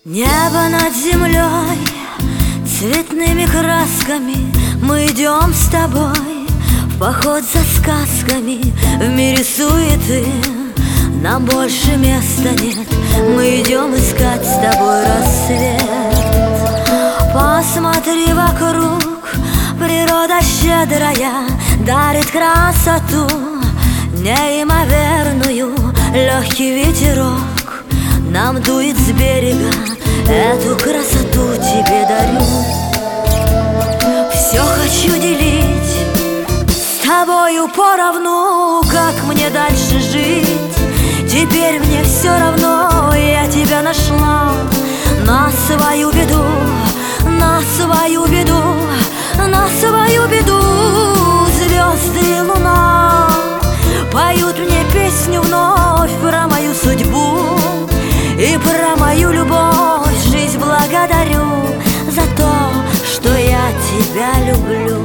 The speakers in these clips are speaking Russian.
Небо над землей цветными красками, мы идем с тобой в поход за сказками. В мире суеты нам больше места нет, мы идем искать с тобой рассвет. Посмотри вокруг, природа щедрая дарит красоту неимоверную. Легкий ветерок нам дует с берега, эту красоту тебе дарю. Все хочу делить с тобою поровну, как мне дальше жить. Теперь мне все равно, я тебя нашла на свою беду, на свою беду, на свою беду. Звезды и луна поют мне песню вновь про мою судьбу и про мою любовь. Жизнь благодарю за то, что я тебя люблю.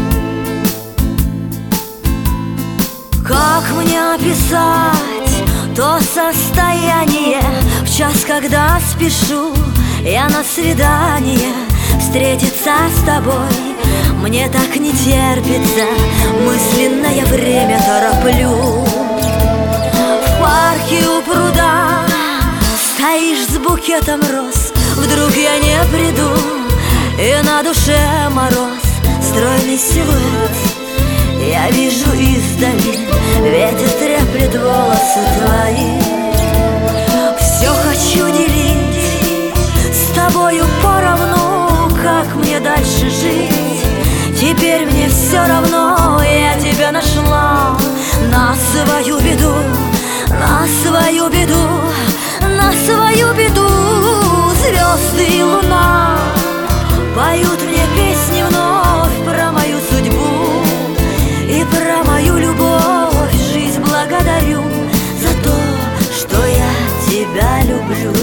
Как мне описать то состояние в час, когда спешу я на свидание встретиться с тобой? Мне так не терпится, мысленное время тороплю. В парке у пруда стоишь с букетом роз, вдруг я не приду, и на душе мороз. Стройный силуэт я вижу издали, ветер треплет волосы твои. Все хочу делить с тобою поровну, как мне дальше жить. Теперь мне все равно, я тебя нашла на свою беду, на свою беду, на свою беду. Звезды и луна поют мне песни вновь про мою судьбу и про мою любовь. Жизнь благодарю за то, что я тебя люблю.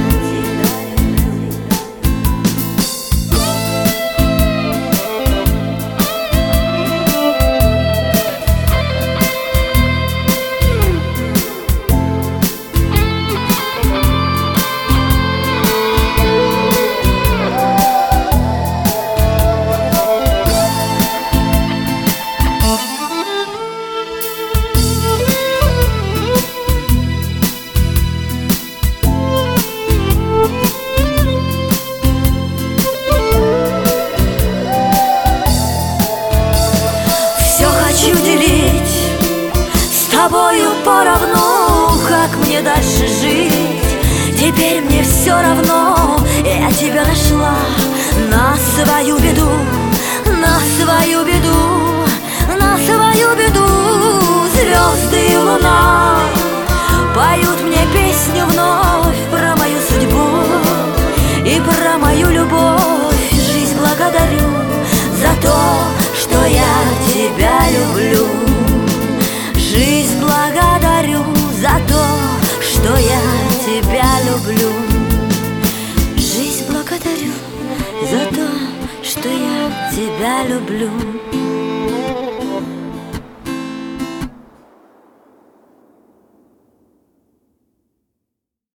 Хочу делить с тобою поровну, как мне дальше жить. Теперь мне все равно, я тебя нашла на свою беду, на свою беду, на свою беду. Звезды и луна поют мне песню вновь про мою судьбу и про мою любовь. Жизнь благодарю за то, что я тебя люблю. Жизнь благодарю за то, что я тебя люблю. Жизнь благодарю за то, что я тебя люблю.